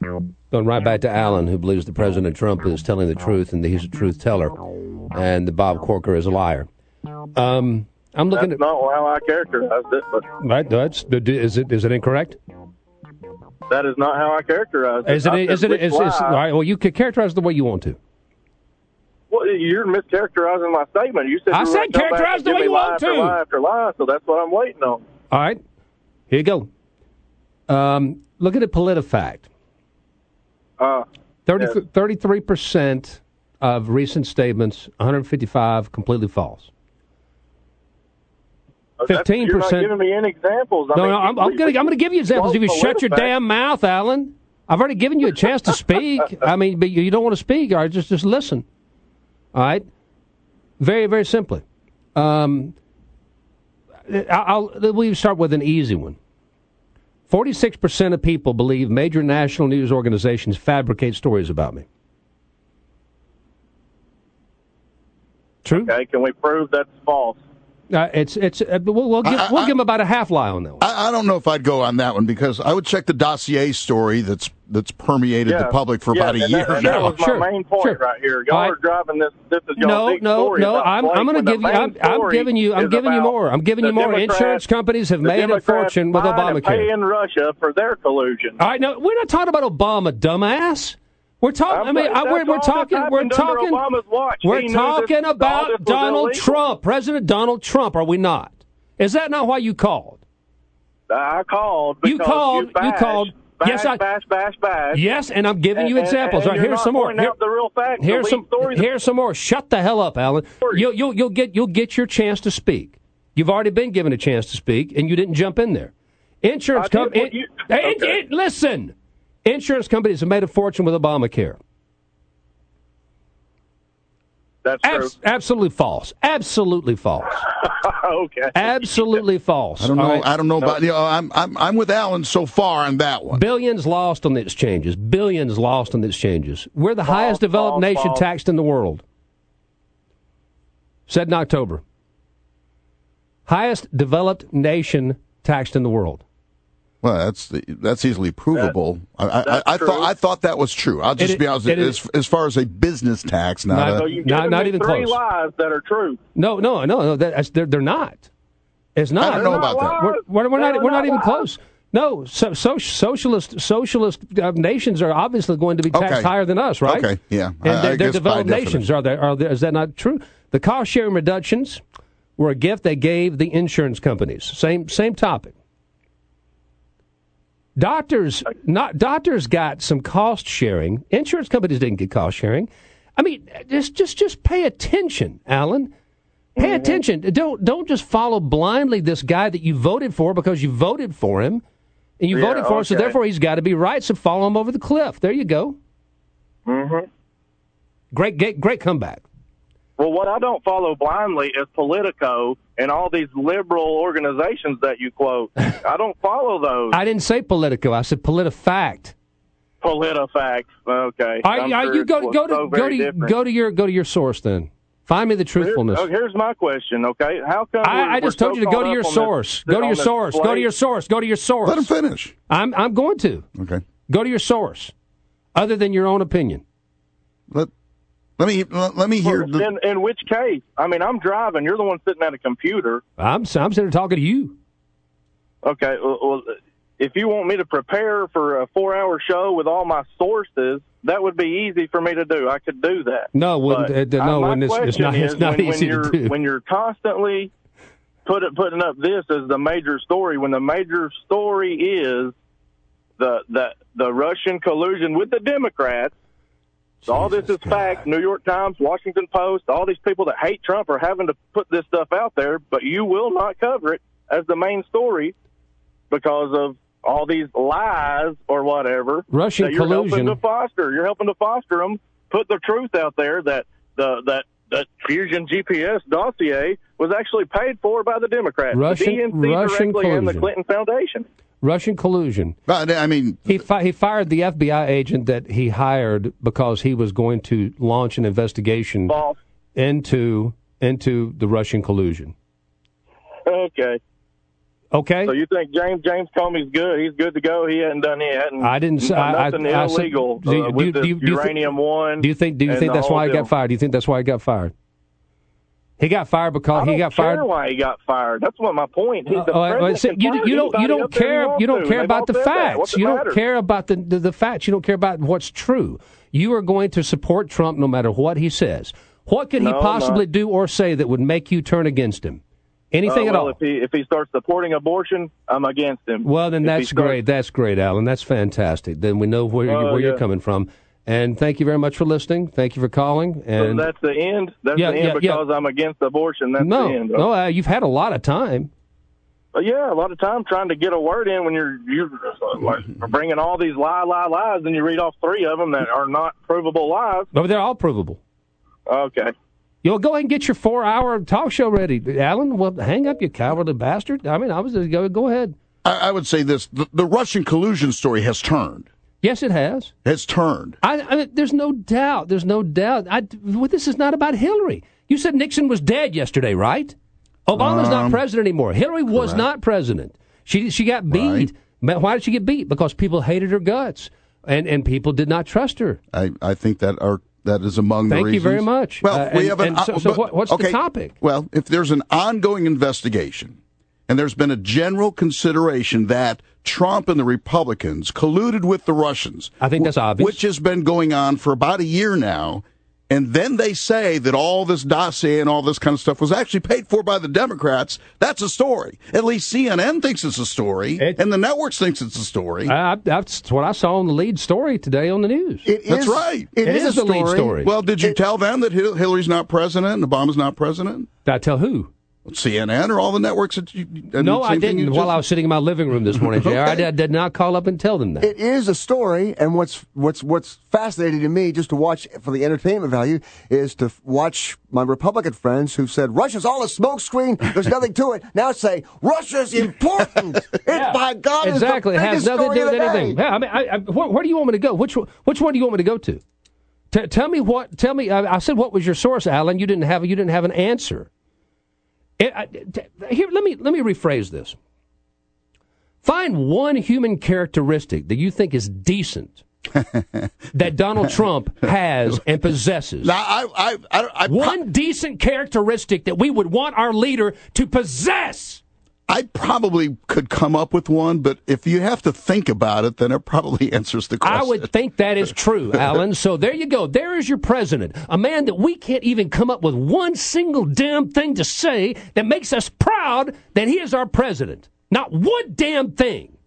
Going right back to Alan, who believes that President Trump is telling the truth and that he's a truth teller, and that Bob Corker is a liar. I'm looking That's not how I characterized it, but right. Is it incorrect? that is not how I characterized it. Is it? All right. Well, you can characterize it the way you want to. Well, you're mischaracterizing my statement. You said I said characterize the way you want to. Lie after lie, so that's what I'm waiting on. All right. Here you go. Look at it, PolitiFact. 33% of recent statements, 155 completely false. 15%. You're not giving me any examples. I'm going to give you examples. If you shut your damn mouth, Alan. I've already given you a chance to speak. I mean, but you don't want to speak. All right, just listen. All right. Very, very simply. We'll start with an easy one. 46% of people believe major national news organizations fabricate stories about me. True? Okay, can we prove that's false? We'll give them about a half lie on that one. I don't know if I'd go on that one because I would check the dossier story that's permeated the public for about a year now. That was my main point right here. Y'all are driving this is y'all's big story. No. I'm going to give you. I'm giving you more. I'm giving you more. Insurance companies have made a fortune with Obamacare. Paying Russia for their collusion. All right, no, we're not talking about Obama, dumbass. We're talking. We're talking about Donald Trump, President Donald Trump. Are we not? Is that not why you called? I called. You called. Yes, bash. Yes, and I'm giving you examples. All right, here's some more. Here's some more. Shut the hell up, Alan. You'll get your chance to speak. You've already been given a chance to speak, and you didn't jump in there. Insurance companies. Listen. Insurance companies have made a fortune with Obamacare. That's true. Absolutely false. Absolutely false. Okay. Absolutely false. I don't know. Right? I don't know about. I'm with Alan so far on that one. Billions lost on the exchanges. Billions lost on the exchanges. We're the highest developed nation taxed in the world. Said in October. Highest developed nation taxed in the world. Well, that's easily provable. I thought that was true. I'll just be honest. As far as a business tax, not even three close. Lies that are true. No. They're not. It's not. I don't know about that. We're not even close. No, socialist nations are obviously going to be taxed higher than us, right? Okay, yeah. And they're developed nations. Is that not true? The cost sharing reductions were a gift they gave the insurance companies. Same topic. Doctors got some cost sharing. Insurance companies didn't get cost sharing. I mean, just pay attention, Alan. Pay attention. Don't just follow blindly this guy that you voted for because you voted for him, and you voted for him, so therefore he's got to be right. So follow him over the cliff. There you go. Mm-hmm. Great comeback. Well, what I don't follow blindly is Politico and all these liberal organizations that you quote. I don't follow those. I didn't say Politico. I said PolitiFact. PolitiFact. Okay. You go to your source then. Find me the truthfulness. Here's my question. Okay, how come I just told you to go to your source. Go to your source. Go to your source. Go to your source. Let him finish. I'm going to. Okay. Go to your source, other than your own opinion. Let me hear. In which case? I mean, I'm driving. You're the one sitting at a computer. I'm sitting there talking to you. Okay. Well, if you want me to prepare for a 4-hour show with all my sources, that would be easy for me to do. I could do that. No, it's not easy to do. When you're constantly putting up this as the major story, when the major story is the Russian collusion with the Democrats. So all this is fact. New York Times, Washington Post, all these people that hate Trump are having to put this stuff out there, but you will not cover it as the main story because of all these lies or whatever. Russian collusion. You're helping to foster them. Put the truth out there that that Fusion GPS dossier was actually paid for by the Democrats, the DNC directly collusion. And the Clinton Foundation. Russian collusion. I mean, he fired the FBI agent that he hired because he was going to launch an investigation into the Russian collusion. Okay. Okay. So you think James Comey's good? He's good to go. He hadn't done it. I didn't say nothing illegal with the uranium one. Do you think that's why he got fired? Do you think that's why he got fired? He got fired because he got fired. I don't care why he got fired. That's what my point. You don't care about the facts. You don't care about the facts. You don't care about what's true. You are going to support Trump no matter what he says. What could he possibly do or say that would make you turn against him? Anything at all? If he starts supporting abortion, I'm against him. Well, then that's great. That's great, Alan. That's fantastic. Then we know where you're coming from. And thank you very much for listening. Thank you for calling. And so that's the end? That's the end because I'm against abortion. That's the end. No, you've had a lot of time. A lot of time trying to get a word in when you're bringing all these lies, and you read off 3 of them that are not provable lies. No, they're all provable. Okay. You'll go ahead and get your 4-hour talk show ready. Alan, well, hang up, you cowardly bastard. I mean, go ahead. I would say this. The Russian collusion story has turned. Yes, it has. It's turned. I mean, there's no doubt. There's no doubt. This is not about Hillary. You said Nixon was dead yesterday, right? Obama's not president anymore. Hillary was not president. She got beat. Right. Why did she get beat? Because people hated her guts, and people did not trust her. I think that is among the reasons. Thank you very much. Well, what's the topic? Well, if there's an ongoing investigation, and there's been a general consideration that Trump and the Republicans colluded with the Russians. I think that's obvious. Which has been going on for about a year now. And then they say that all this dossier and all this kind of stuff was actually paid for by the Democrats. That's a story. At least CNN thinks it's a story, and the networks thinks it's a story. That's what I saw on the lead story today on the news. That's right. It is the lead story. Well, did you tell them that Hillary's not president and Obama's not president? Did I tell who? CNN or all the networks that you... No, I didn't while I was sitting in my living room this morning, JR. Okay. I did not call up and tell them that. It is a story, and what's fascinating to me, just to watch for the entertainment value, is to watch my Republican friends who said, Russia's all a smokescreen, there's nothing to it, now say, Russia's important. By God, exactly. It has nothing to do with anything. Yeah, I mean, where do you want me to go? Which one do you want me to go to? Tell me what... Tell me... I said, what was your source, Alan? You didn't have an answer. Here, let me rephrase this. Find one human characteristic that you think is decent that Donald Trump has and possesses. Now, one decent characteristic that we would want our leader to possess. I probably could come up with one, but if you have to think about it, then it probably answers the question. I would think that is true, Alan. So there you go. There is your president, a man that we can't even come up with one single damn thing to say that makes us proud that he is our president. Not one damn thing.